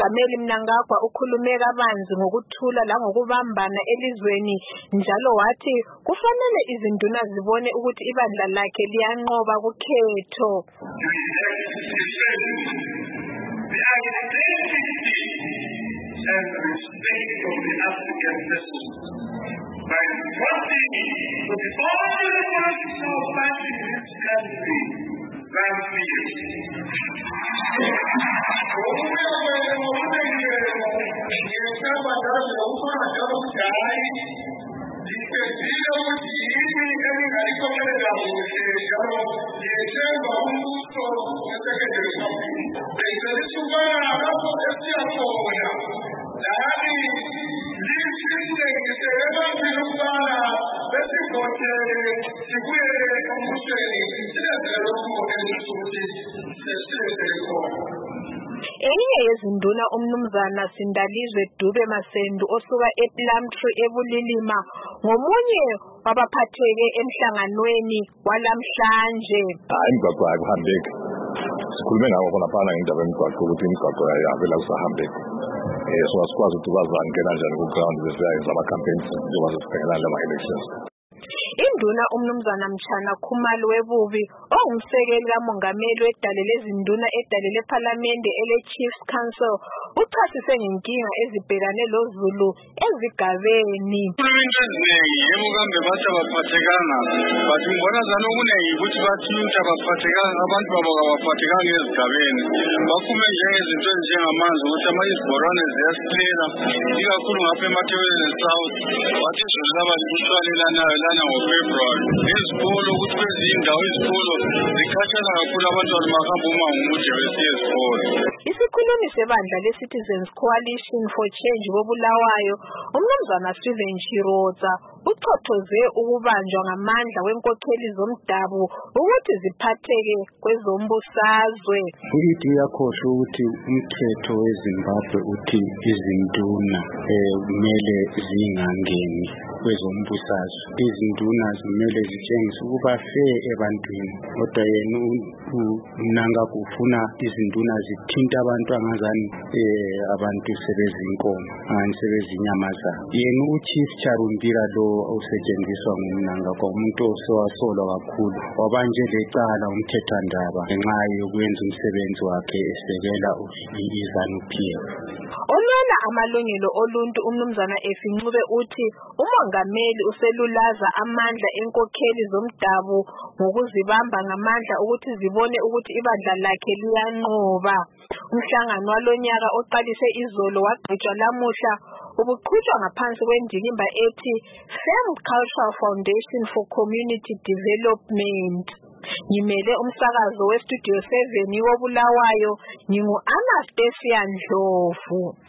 uMongameli Mnangagwa ukhulume kabanzi ngokuthula langokubambana elizweni njalo wathi kufanele izinduna zibone ukuthi ibandla lakhe liyanqoba kukhetho. And the respect of the African person by wanting to be all the national party in this country than fear. Enye yezinduna uMnumzana Sindalizwe Dube Masendu osuka ePlumtree eBulilima ngomunye wabaphatheke emhlanganweni walamhlanje. Imigwaqo ayihambeki. Sikhulume ngawo khona phana indaba yemigwaqo ukuthi imigwaqo ayihambela usahambeki. So asikwazi ukuthi bazangena njani ku ground bese ayenza ama campaigns njengoba sibhekana lama elections. Induna uMnumzana Mchana Khumalo webubi ongumsekeli kaMongameli wedale lezinduna edale lePhalamende ele-Chiefs Council uchasise ngenkinga ezibhekane loZulu ezigabeni. Into eziningi emukambe bathi abaphathekanga bathi ngibona zana okuningi ukuthi bathi into abaphathekanga abantu babo abaphathekanga ezigabeni bakhume njengezinto ezinjengamanzi ukuthi amazibhorane ziyasilela ikakhulu ngapha emathebeleni South bathi sizaba likushalelana lana ngoFebruary izikolo ukuthi kwezinye indawo izikolo zikhathala kakhulu abantwana bahamba uma umude besiye esikolo. Isikhulumi sebandla le-Citizens Coalition for Change koBulawayo uMnumzana Steven Chiroza uchothoze ukubanjwa ngamandla wenkokheli zomdabu ukuthi ziphatheke kwezombusazwe. Ukuthi yakhohlwa ukuthi umthetho weZimbabwe uthi izinduna kumele zingangeni kwezombusazwe. Izinduna zimele zitshengise ukuba fair ebantwini. Kodwa yena Mnangagwa ufuna izinduna zithinta abantu angazani abantu sebezinkomo angani sebezinyamazana. Yena uChief Charumbira lo osetshenziswa nguMnangagwa umuntu osewasolwa kakhulu wabanje lecala umthethwandaba ngenxa yokwenza umsebenzi wakhe esekela iZANU-PF. Olwela amalungelo oluntu uMnumzana Efincube uthi uMongameli uselulaza amandla enkokheli zomdabu ngokuzibamba ngamandla ukuthi zibone ukuthi ibandla lakhe liyanqoba. Umhlangano walonyaka oqalise izolo wagqitshwa lamuhla ubuqhutshwa ngaphansi kwendikimba ethi Firm Cultural Foundation for Community Development. Ngimele umsakazo weStudio 7 woBulawayo ngingu Anastasia Ndlovu.